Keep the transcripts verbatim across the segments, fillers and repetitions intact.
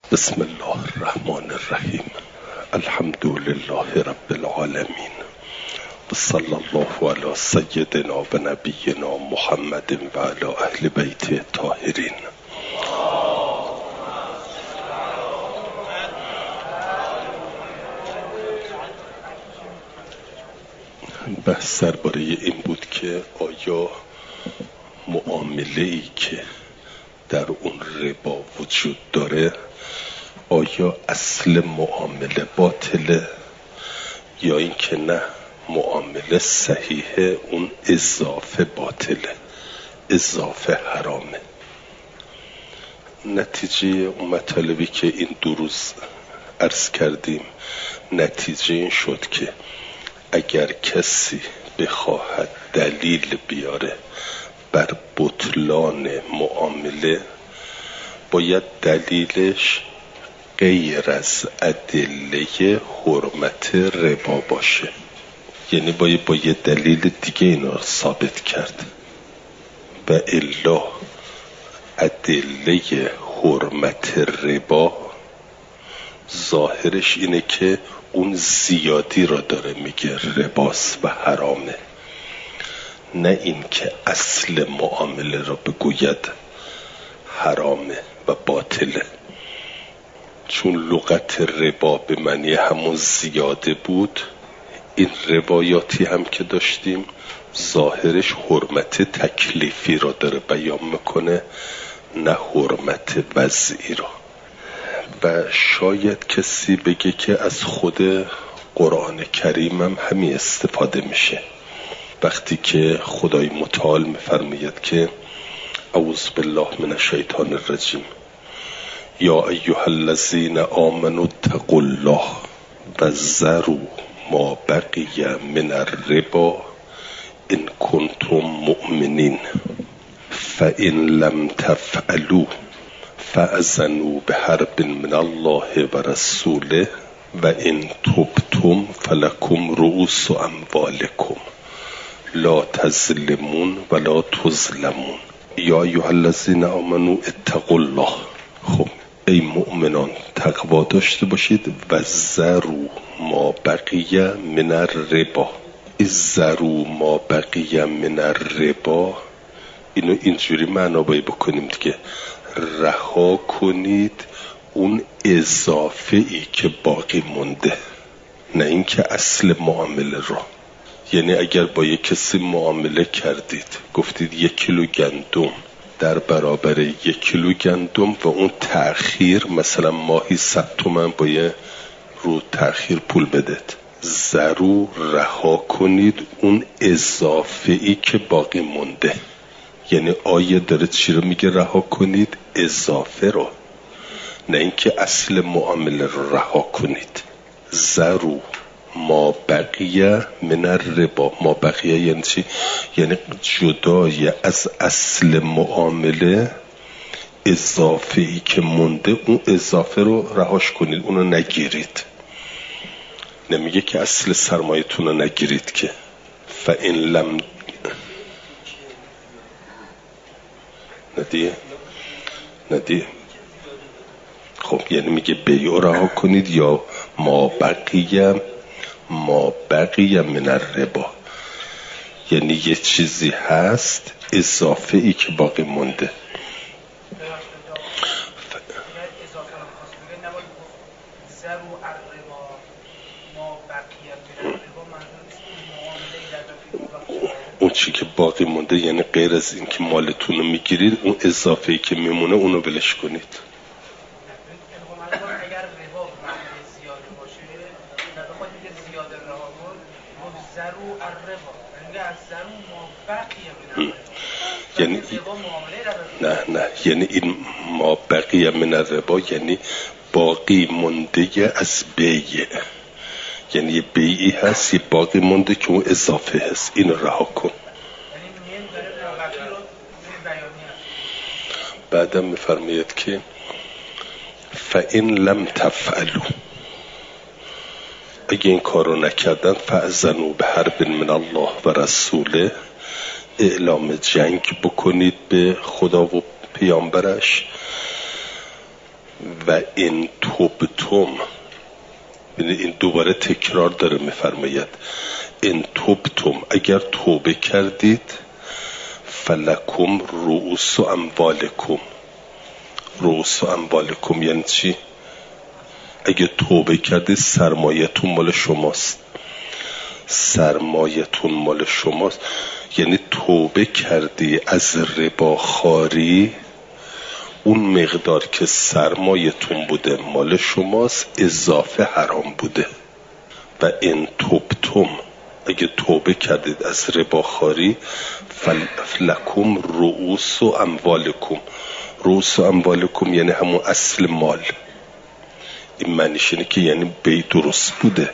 بسم الله الرحمن الرحیم. الحمد لله رب العالمین و صلی الله علی سیدنا و نبینا محمد و علی اهل بیت الطاهرین. بحث درباره این بود که آیا معامله‌ای که در اون ربا وجود داره آیا اصل معامله باطله یا این که نه معامله صحیحه، اون اضافه باطله، اضافه حرامه. نتیجه اون مطالبی که این دو روز عرض کردیم نتیجه این شد که اگر کسی بخواهد دلیل بیاره بر بطلان معامله باید دلیلش غیر از ادله حرمت ربا باشه، یعنی باید با یه دلیل دیگه اینا رو ثابت کرد و الا ادله حرمت ربا ظاهرش اینه که اون زیادی را داره میگه رباست و حرامه، نه این که اصل معامله را بگوید حرامه و باطله. چون لغت ربا به معنی همون زیاده بود، این روایاتی هم که داشتیم ظاهرش حرمت تکلیفی را داره بیان میکنه نه حرمت وضعی را. و شاید کسی بگه که از خود قرآن کریم هم همین استفاده میشه وقتی که خدای متعال میفرماید که اعوذ بالله من الشیطان الرجیم یا ایها الذین آمنوا اتقوا الله و ذروا ما بقی من الربا ان کنتم مؤمنین فان لم تفعلوا فاذنوا بحرب من الله و رسوله و ان تبتم فلکم رؤوس اموالکم لا تظلمون ولا تظلمون. یا ایها الذین آمنوا اتقوا الله. خب ای مؤمنان تقوا داشته باشید و ذروا ما بقی من الربا. ذروا ما بقی من الربا اینو اینجوری معنا باید بکنیم دیگه، رها کنید اون اضافه ای که باقی مونده، نه اینکه اصل معامله را. یعنی اگر با یک کسی معامله کردید گفتید یک کیلو گندم در برابر یک کیلو گندم و اون تأخیر مثلا ماهی صد تومن باید رو تأخیر پول بدید، ضرور رها کنید اون اضافه ای که باقی مونده. یعنی آیه داره چی رو میگه رها کنید؟ اضافه رو، نه اینکه اصل معامله رو رها کنید. ضرور ما بقیه من الربا. ما بقیه یعنی چی؟ یعنی جدای از اصل معامله اضافه ای که مونده اون اضافه رو رهاش کنید، اونو نگیرید. نمیگه که اصل سرمایتون رو نگیرید که فإن لم ندیه ندیه خب یعنی میگه بیع رها کنید یا ما بقیه ما بقیه من الربا، یعنی یه چیزی هست اضافه ای که باقی مونده. اون چی که باقی مونده یعنی غیر از این که مالتون رو میگیرید اون اضافه ای که میمونه اونو ولش کنید. یعنی نه نه یعنی این ما بقیه من الربا یعنی باقی مونده از بیع، یعنی یه بیعی هست یه باقی مونده که اون اضافه هست، اینو رها کن. بعدم میفرماید که فإن لم تفعلوا، اگه این کارو نکردن فاذنوا بحرب من الله و رسوله، اعلام جنگ بکنید به خدا و پیامبرش و این توبتم، یعنی این دوباره تکرار داره میفرماید این توبتم، اگر توبه کردید، فلکم رؤوس اموالکم. رؤوس اموالکم یعنی چی؟ اگه توبه کردید سرمایتون مال شماست. سرمایتون مال شماست یعنی توبه کردی از رباخواری، اون مقدار که سرمایتون بوده مال شماست، اضافه حرام بوده. و این توبتم، اگه توبه کردید از رباخواری، فلکم رؤوس اموالکم. رؤوس اموالکم یعنی همون اصل مال. این معنیش اینه که یعنی بی درست بوده،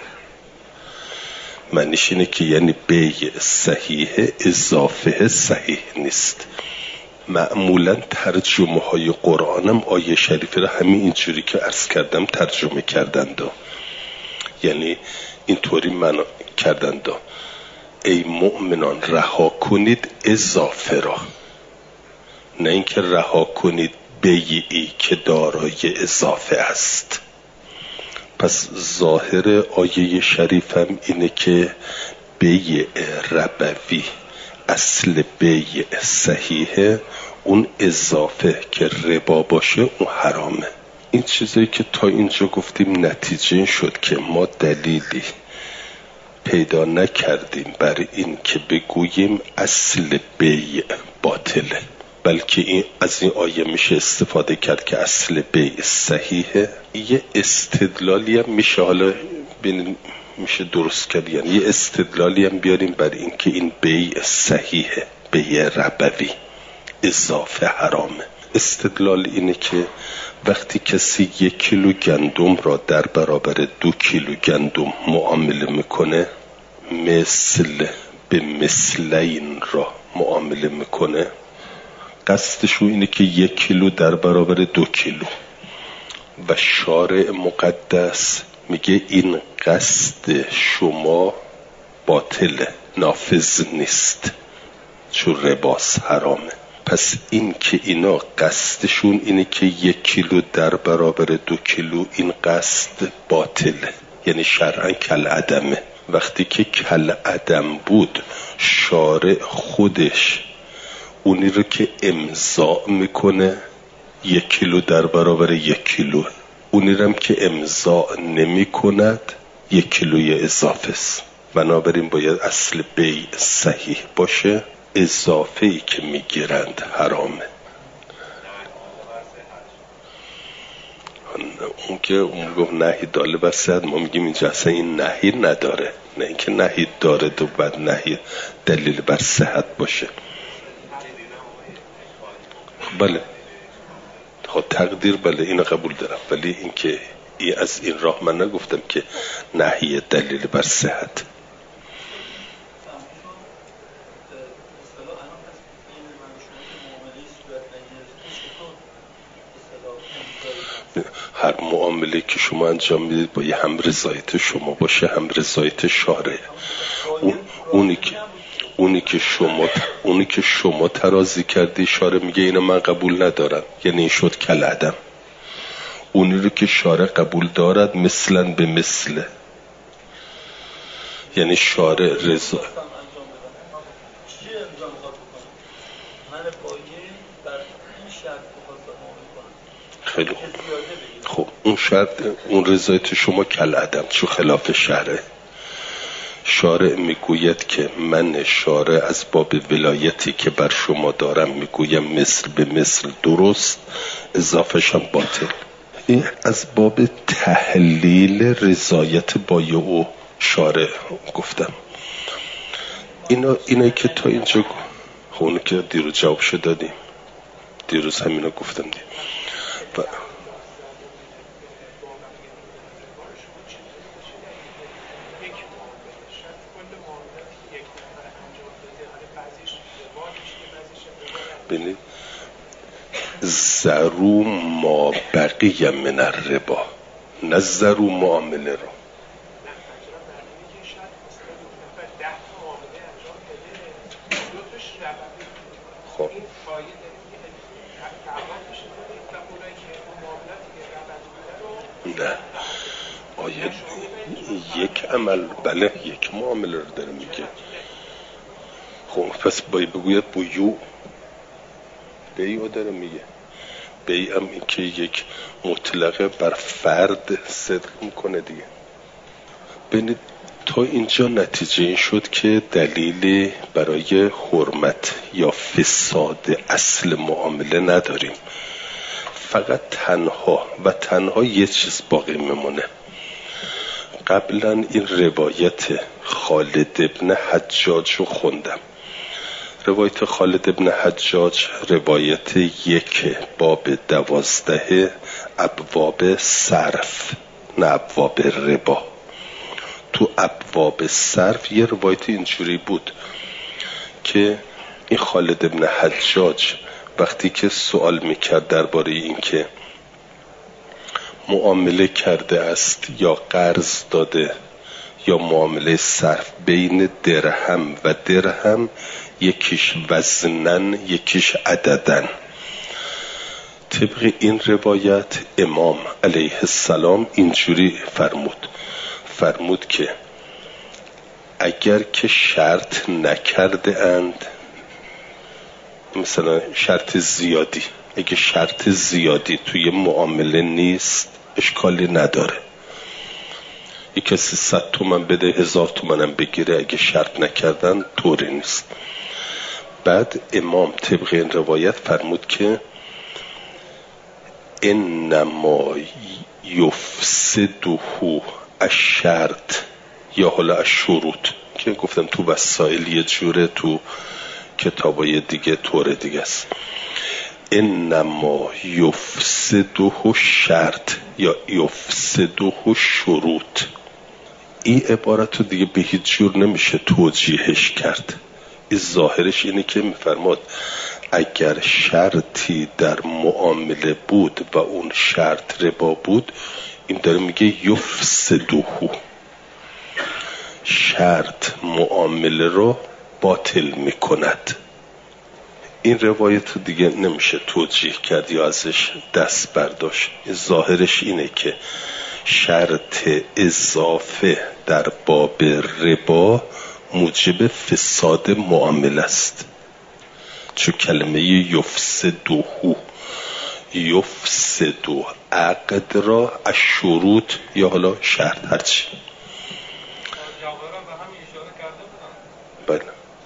معنیش اینه که یعنی بی صحیح، اضافه صحیح نیست. معمولا ترجمه های قرآنم آیه شریفه را همین اینجوری که عرض کردم ترجمه کردند، یعنی اینطوری معنا کردند ای مؤمنان رها کنید اضافه را، نه اینکه رها کنید بیعی که دارای اضافه است. پس ظاهر آیه شریفم اینه که بیع ربوی اصل بیع صحیحه، اون اضافه که ربا باشه اون حرامه. این چیزایی که تا اینجا گفتیم نتیجه این شد که ما دلیلی پیدا نکردیم بر این که بگوییم اصل بیع باطله، بلکه این از این آیه میشه استفاده کرد که اصل بیع صحیحه. یه استدلالی هم میشه حالا ببینید میشه درست کرد، یعنی یه استدلالی هم بیاریم بر این که این بیع صحیحه، بیع ربوی، اضافه حرامه. استدلال اینه که وقتی کسی یک کیلو گندم را در برابر دو کیلو گندم معامله میکنه، مثل به مثلین را معامله میکنه، قصدش اینه که یک کیلو در برابر دو کیلو، و شارع مقدس میگه این قصد شما باطله، نافذ نیست، چون رباس حرامه. پس این که اینا قصدشون اینه که یک کیلو در برابر دو کیلو، این قصد باطله، یعنی شرعاً کل عدمه. وقتی که کل عدم بود، شارع خودش اونی رو که امضا میکنه یک کیلو در برابر یک کیلو، اونی رو که امضا نمی کند یک کیلوی اضافه است. بنابراین باید اصل بیع صحیح باشه، اضافه ای که میگیرند حرامه. اون که اون گفت نهی داله بر صحت، ما میگیم اینجا اصلا این نهی نداره، نه اینکه نهی داره دو بعد نهی دلیل بر صحت باشه. بله خب تقدیر بله اینو قبول دارم، ولی اینکه ای از این راه من نگفتم که نهی دلیل بر صحت. هر معامله که شما انجام میدید باید هم رضایت شما باشه هم رضایت شارع. اون اونی که اونی که شما اونی که شما ترازی کردی، شارع میگه اینو من قبول ندارم، یعنی این شد کل عدم. اونی رو که شارع قبول دارد مثلا به مثله، یعنی شارع رضا. خیلی خوب. خب اون شرط اون رضایت شما کل عدم، چون خلاف شرعه. شارع میگوید که من شارع از باب ولایتی که بر شما دارم میگویم مثل به مثل درست، اضافه‌ش هم باطل. این از باب تحلیل رضایت بایع و شارع گفتم. اینا اینایی که تا اینجا خب اونو که دیروز جوابش دادیم، دیروز همینا گفتم دیم. و ببینید زرو ما بقیه من الربا، نه زرو معامله رو. خب نه آیه یک عمل، بله یک معامله رو داره میگه. خب پس باید بگوید بیو، بیو داره میگه. بی هم این که یک مطلقه بر فرد صدق میکنه دیگه. ببینید تا اینجا نتیجه این شد که دلیلی برای حرمت یا فساد اصل معامله نداریم، فقط تنها و تنها یه چیز باقی میمونه. قبلا این روایت خالد ابن حجاج رو خوندم. روایت خالد ابن حجاج روایت یک باب دوازده ابواب صرف، نه ابواب ربا. تو ابواب صرف یه روایت اینجوری بود که این خالد ابن حجاج وقتی که سوال میکرد درباره این که معامله کرده است یا قرض داده یا معامله صرف بین درهم و درهم، یکیش وزنن یکیش عددن، طبق این روایت امام علیه السلام اینجوری فرمود فرمود که اگر که شرط نکرده اند، مثلا شرط زیادی، اگه شرط زیادی توی معامله نیست اشکالی نداره. یک کسی صد تومن بده هزار تومنم بگیره، اگه شرط نکردن طوری نیست. بعد امام طبق این روایت فرمود که انما یفسده الشرط یا حالا الشروط، که گفتم تو وسائل یه جوره، تو کتابای دیگه طور دیگه است. انما یفسده الشرط یا یفسده الشروط. این عبارت رو دیگه به هیچ جور نمیشه توجیهش کرد. این ظاهرش اینه که میفرماد اگر شرطی در معامله بود و اون شرط ربا بود، این داره میگه یفسده، شرط معامله رو باطل میکند. این روایت دیگه نمیشه توجیه کرد یا ازش دست برداشت. ظاهرش اینه که شرط اضافه در باب ربا موجب فساد معامله است، چون کلمه یفسدو یفسدو عقد را از شروط یا حالا شرط هرچی. بله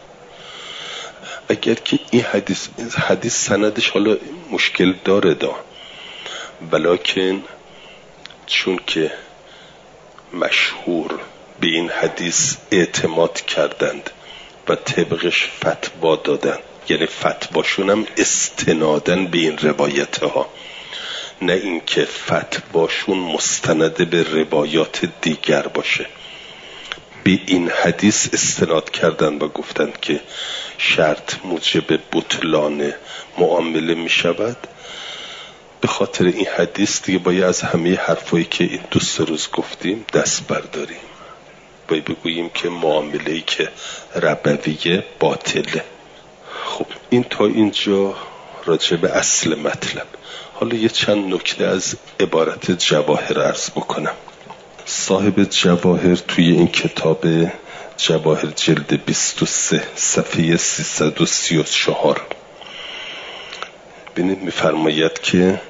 اگر که این حدیث این حدیث سندش حالا مشکل داره دا، ولیکن چون که مشهور به این حدیث اعتماد کردند و طبقش فتوا دادن، یعنی فتواشون هم استنادن به این روایت ها، نه اینکه فتواشون مستند به روایات دیگر باشه. به این حدیث استناد کردن و گفتند که شرط موجب بطلان معامله می شود. به خاطر این حدیث دیگه باید از همه حرفایی که این دو سه روز گفتیم دست برداریم، باید بگوییم که معامله‌ای که ربویه باطله. خب این تا اینجا راجع به اصل مطلب. حالا یه چند نکته از عبارت جواهر عرض بکنم. صاحب جواهر توی این کتاب جواهر جلد بیست و سه صفحه سیصد و سی و چهار ببینید میفرماید که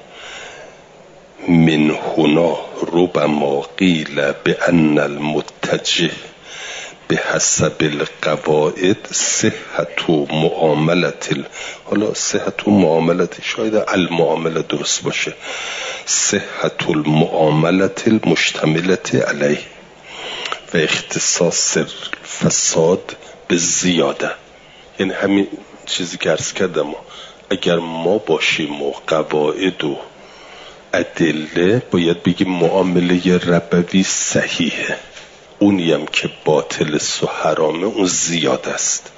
من هنا ربما قیل بأن المتجه به حسب القواعد صحت و معاملت، حالا صحت و معاملت شاید المعامله درست باشه، صحت المعاملت المشتملت علیه و اختصاص فساد به زیاده. یعنی همین چیزی که عرض کردم، اگر ما باشیم و قواعد و ادله باید بگیم معامله ربوی صحیحه، اونی هم که باطل و حرامه اون زیاد است.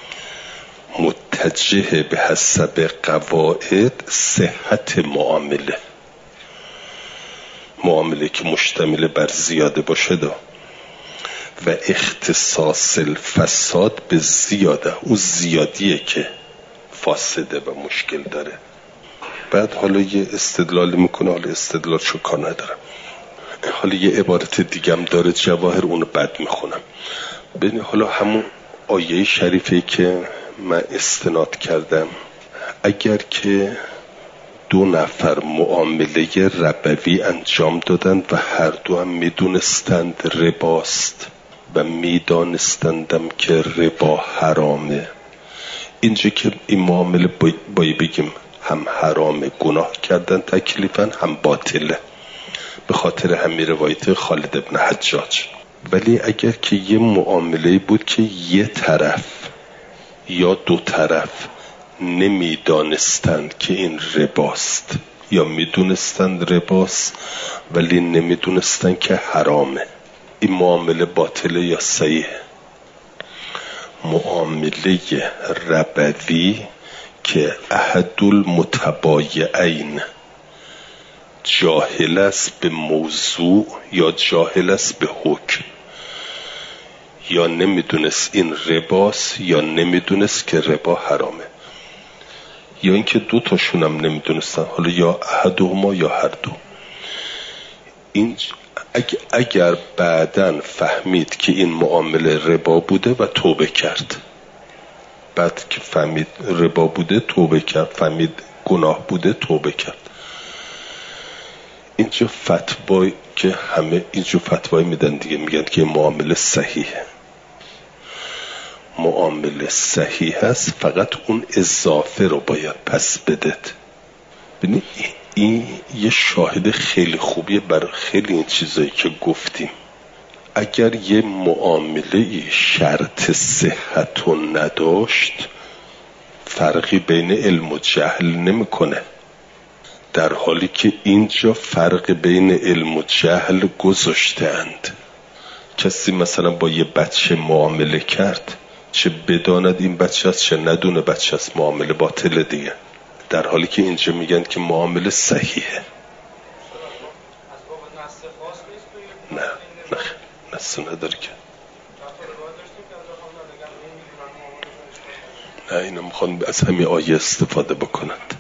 متجه به حسب قواعد صحت معامله، معامله که مشتمل بر زیاده باشه دا، و اختصاص الفساد به زیاده، اون زیادیه که فاسده و مشکل داره. بعد حالا یه استدلال میکنه، حالا استدلال شو کار ندارم. حالا یه عبارت دیگم داره جواهر، اونو بعد میخونم. ببین حالا همون آیه شریفی که من استناد کردم، اگر که دو نفر معامله ربوی انجام دادند و هر دو هم میدونستند رباست و میدانستندم که ربا حرامه، اینجا که این معامله باید بگیم هم حرامه، گناه کردن تکلیفا، هم باطله، به خاطر همین روایت خالد ابن حجاج. ولی اگر که یه معامله بود که یه طرف یا دو طرف نمیدانستند که این رباست یا میدونستند رباست ولی نمیدونستند که حرامه، این معامله باطله یا صحیحه؟ معامله ربوی که احد المتبایعین جاهل است به موضوع یا جاهل است به حکم، یا نمیدونست این رباست یا نمیدونست که ربا حرامه، یا اینکه دو تاشون هم نمیدونستن، حالا یا احدهما یا هر دو. این اگر بعداً فهمید که این معامله ربا بوده و توبه کرد، بعد که فهمید ربا بوده توبه کرد، فهمید گناه بوده توبه کرد. اینجا فتوایی که همه اینجا فتوایی میدن دیگه، میگن که معامله صحیحه. معامله صحیح هست، فقط اون اضافه رو باید پس بدت. ببینید این یه شاهد خیلی خوبیه برای خیلی این چیزایی که گفتیم. اگر یه معامله شرط صحت رو نداشت، فرقی بین علم و جهل نمیکنه، در حالی که اینجا فرق بین علم و جهل گذاشتند. کسی مثلا با یه بچه معامله کرد، چه بداند این بچه است چه ندونه بچه است، معامله باطله دیگه، در حالی که اینجا میگن که معامله صحیحه. نه نه نص نداره که. نه اینا میخوان از همین آیه استفاده بکنند.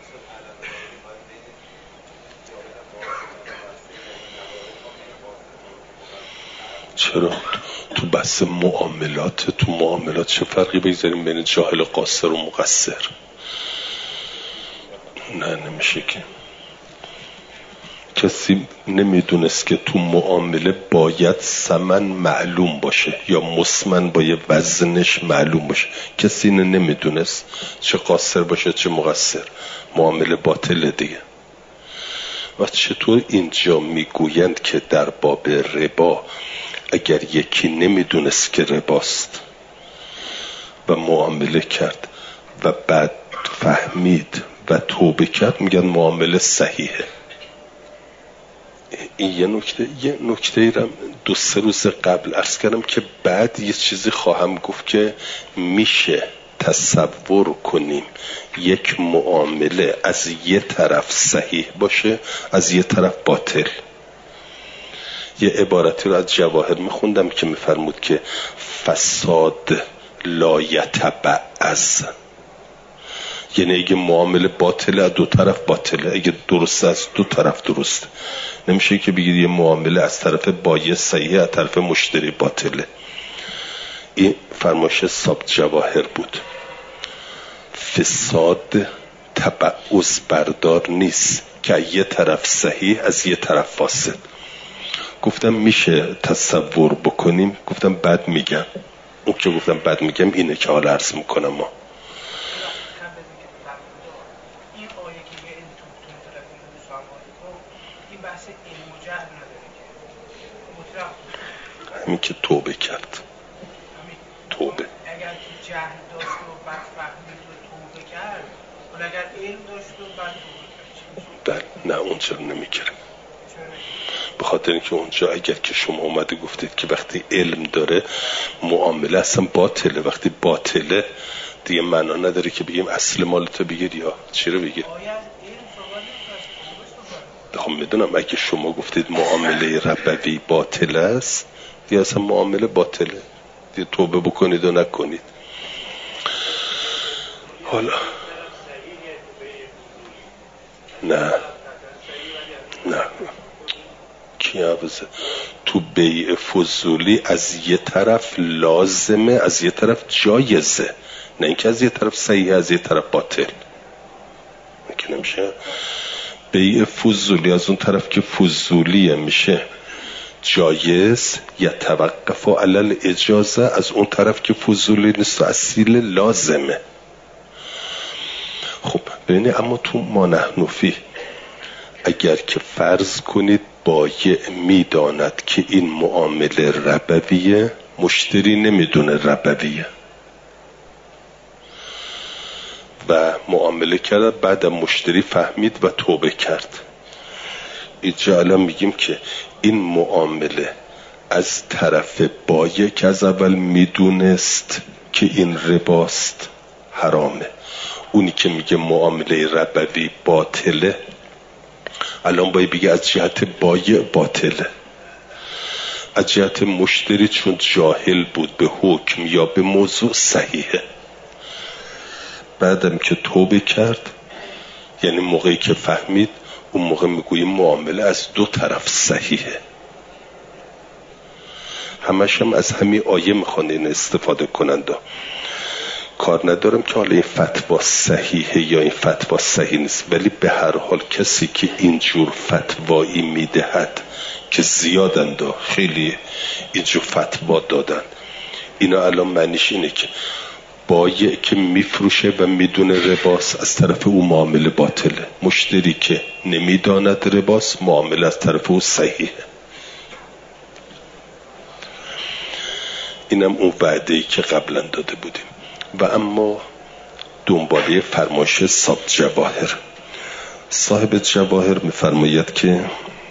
چرا تو بحث معاملات، تو معاملات چه فرقی بگذاریم بین جاهل قاصر و مقصر؟ نه نمیشه که. کسی نمیدونست که تو معامله باید ثمن معلوم باشه یا مسمن باید وزنش معلوم باشه، کسی اینو نمیدونست، چه قاصر باشه چه مقصر، معامله باطله دیگه. و چطور اینجا میگویند که در باب ربا اگر یکی نمیدونست که رباست و معامله کرد و بعد فهمید و توبه کرد، میگن معامله صحیحه. این یه نکته یه نکته را دو سه روز قبل عرض کردم که بعد یه چیزی خواهم گفت که میشه تصور کنیم یک معامله از یه طرف صحیح باشه از یه طرف باطل. یه عبارتی رو از جواهر میخوندم که میفرمود که فساد لا یتبعض، یعنی اگه معامله باطله از دو طرف باطله، اگه درسته از دو طرف درسته. نمیشه که بگید یه معامله از طرف بایع صحیحه از طرف مشتری باطله. این فرمایش صاحب جواهر بود. فساد تبعض بردار نیست که یه طرف صحیح از یه طرف فاسد. گفتم میشه تصور بکنیم، گفتم بعد میگم، اون که گفتم بعد میگم اینه که حالا عرض میکنم. ما همین که توبه کرد، توبه اگر که جهل داشت و بعد فهمید و توبه کرد، ولی اگر علم داشت و بعد توبه کرد، نه اون چرا نمیکرد؟ به خاطر اینکه اونجا اگر که شما اومده گفتید که وقتی علم داره معامله اصلا باطله، وقتی باطله دیگه معنا نداره که بگیم اصل مالتو بگیر یا چی رو بگیر. خب میدونم اگه شما گفتید معامله ربوی باطل است دیگه اصلا معامله باطله دیگه، توبه بکنید و نکنید. حالا نه نه کی حافظه؟ تو بیع فضولی از یه طرف لازمه، از یه طرف جایزه، نه اینکه از یه طرف صحیح از یه طرف باطل. که نمیشه بیع فضولی از اون طرف که فضولیه میشه جایز، یا توقف و علل اجازه از اون طرف که فضولی نیست و اصیل لازمه. خب ببینید، اما تو ما نحن فیه اگر که فرض کنید بایع میداند که این معامله ربویه، مشتری نمیدونه ربویه و معامله کرد، بعد مشتری فهمید و توبه کرد، اینجا الان میگیم که این معامله از طرف بایع که از اول میدونست که این رباست حرامه، اونی که میگه معامله ربوی باطله الان باید بگه از جهت بایع باطله، از جهت مشتری چون جاهل بود به حکم یا به موضوع صحیحه. بعدم که توبه کرد، یعنی موقعی که فهمید، اون موقع میگوییم معامله از دو طرف صحیحه. همش هم از همین آیه میخوان این استفاده کنند. کار ندارم که حالا این فتوا صحیحه یا این فتوا صحیح نیست، ولی به هر حال کسی که اینجور فتوایی میدهد که زیادند و خیلی اینجور فتوا دادن، اینا الان معنیش اینه که بایع که میفروشه و میدونه رباس از طرف او معامله باطله، مشتری که نمیداند رباس معامله از طرف او صحیحه. اینم اون وعده‌ای که قبلا داده بودیم. و اما دنباله فرمایش صاحب جواهر، صاحب جواهر میفرماید که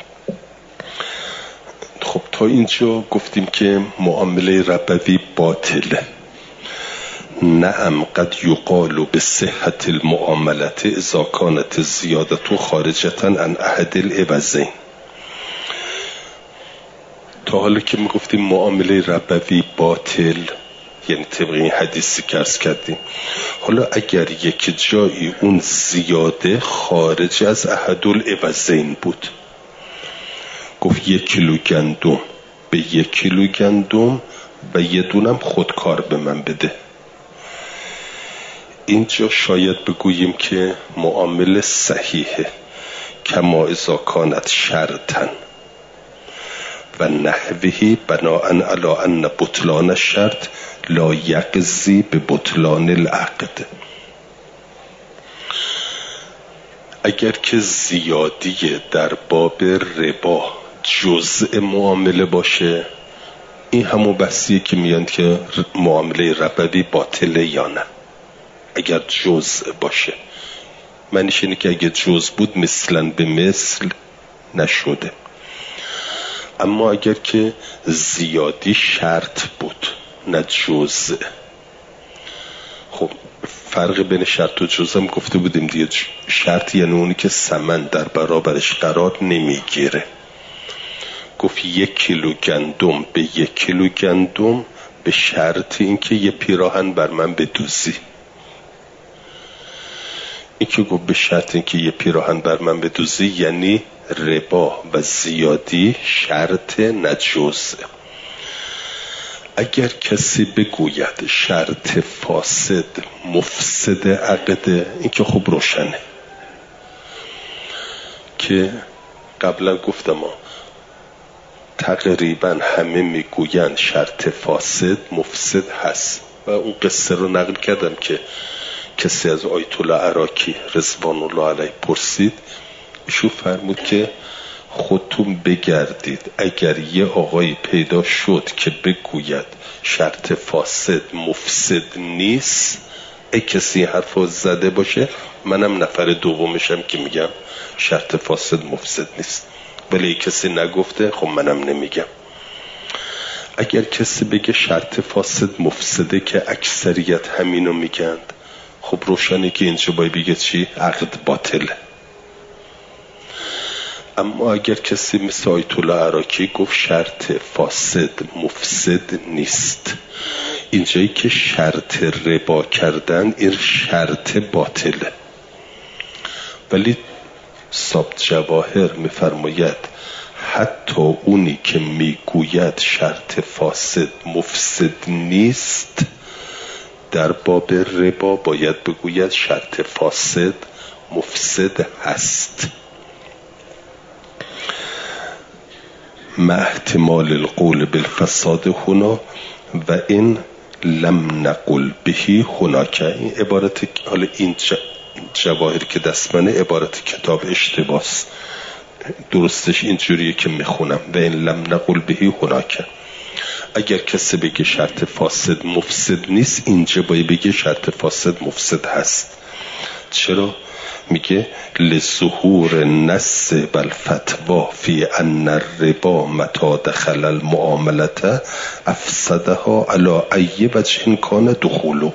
خب تا اینجا گفتیم که معامله ربوی باطله، نعم قد یقال به صحت المعاملت اذا كانت زیادت خارجتا عن احد العوضین. تا حالا که میگفتیم معامله ربوی باطل، یعنی طبق این حدیثی که عرض کردیم، حالا اگر یک جایی اون زیاده خارج از احد العوضین بود، گفت یک کیلو گندم به یک کیلو گندم و یه دونم خودکار به من بده، اینجا شاید بگوییم که معامله صحیحه، کما اذا کانت شرطن و نحوهی بناء علی ان بطلان الشرط لا یقضی به بطلان العقد. اگر که زیادی در باب ربا جزء معامله باشه، این همون بحثیه که میگن که معامله ربوی باطله یا نه. اگر جزء باشه، معنیش اینه که اگر جزء بود مثلا به مثل نشده. اما اگر که زیادی شرط بود نه جزء، خب فرق بین شرط و جزء هم گفته بودیم دیگه. شرط یعنی اونی که ثمن در برابرش قرار نمیگیره. گفت یک کیلو گندم به یک کیلو گندم به شرط اینکه یه پیراهن بر من بدوزی. این که گفت به شرط اینکه یه پیراهن بر من بدوزی یعنی ربا و زیادی شرط نه جزء. اگر کسی بگوید شرط فاسد مفسد عقده، این که خوب روشنه که قبلا گفتم تقریبا همه میگوین شرط فاسد مفسد هست و اون قصه رو نقل کردم که کسی از آیت الله عراقی رضوان الله علیه پرسید، ایشون فرمود که خودتون بگردید اگر یه آقایی پیدا شد که بگوید شرط فاسد مفسد نیست، ای کسی حرفو زده باشه منم نفر دومشم که میگم شرط فاسد مفسد نیست، ولی ای کسی نگفته خب منم نمیگم. اگر کسی بگه شرط فاسد مفسده که اکثریت همینو میگند، خب روشنه که اینجا باید بگه چی؟ عقد باطله. اما اگر کسی مثل آیت الله عراقی گفت شرط فاسد مفسد نیست، اینجایی که شرط ربا کردن این شرط باطله. ولی صاحب جواهر میفرماید حتی اونی که میگوید شرط فاسد مفسد نیست در باب ربا باید بگوید شرط فاسد مفسد هست. مع احتمال القول بالفساد هنا و این لم نقل بهی هناک. این عبارت حالا این جواهر که دست منه عبارت کتاب اشتباس، درستش اینجوریه که میخونم و این لم نقل بهی هناک. اگر کسی بگه شرط فاسد مفسد نیست اینجا باید بگه شرط فاسد مفسد هست. چرا؟ میگه لظهور نص بالفتوا فی ان الربا متى دخل المعامله افسدها على ای وجه کان دخوله.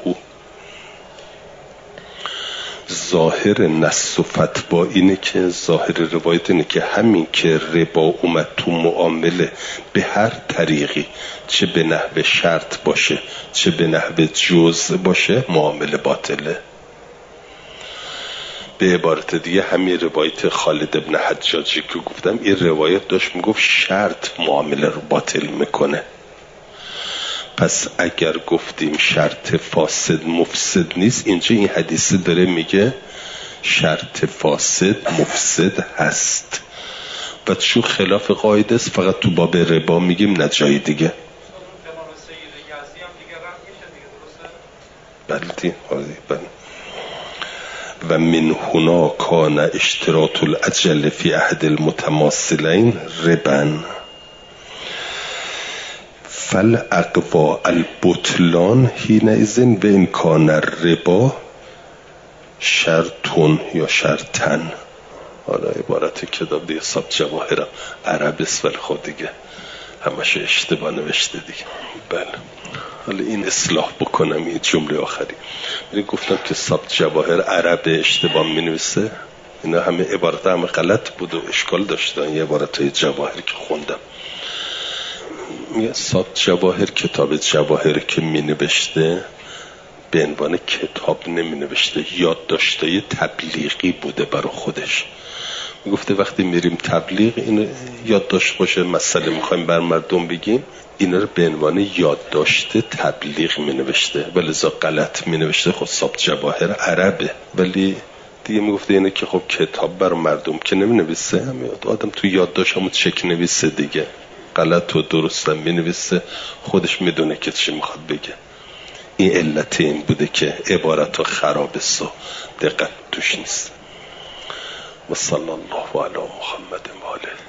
ظاهر نص و فتوا اینه که ظاهر روایت اینه که همین که ربا اومد تو معامله به هر طریقی، چه به نحو شرط باشه چه به نحو جزء باشه، معامله باطله. به عبارت دیگه همین روایت خالد ابن حجاجی که گفتم، این روایت داشت میگفت شرط معامله رو باطل میکنه. پس اگر گفتیم شرط فاسد مفسد نیست، اینجا این حدیث داره میگه شرط فاسد مفسد هست و چون خلاف قاعده است فقط تو باب ربا میگیم نه جای دیگه. بلدی بله. و من هنا کان اشتراط العجل فی احد المتماثلین ربن فالاقوا البطلان حینئذ و ان کان الربا شرطون یا شرطن. حالا عبارت کتاب دیگه حساب جواهرم عرب است ولی خود دیگه همش اشتباه نوشته دیگه. بله حالا این اصلاح بکنم این جمله آخری. من گفتم که حساب جواهر عرب اشتباه می نویسه، اینا همه عبارت همه غلط بود و اشکال داشتن. یه عبارت های جواهر که خوندم میگه حساب جواهر کتاب جواهر که می نوشته به عنوان کتاب نمی نوشته، یاد داشته یه تبلیغی بوده برای خودش. می گفته وقتی میریم تبلیغ اینو یاد داشت باشه، مسئله میخوایم بر مردم بگیم، اینا رو به عنوان یاد داشته تبلیغ می نوشته ولی زا غلط می نوشته. خب حساب جواهر عربه ولی دیگه می گفته اینه که خب کتاب برای مردم که نمی نویسه، همه آدم تو یاد داشت همون چک نویسه دیگه، غلط و درست هم می نویسه، خودش می دونه که چی میخواد بگه. این علت این بوده که عبارت ها خراب است و دقت توش نیست. و صلی الله علی محمد و آله.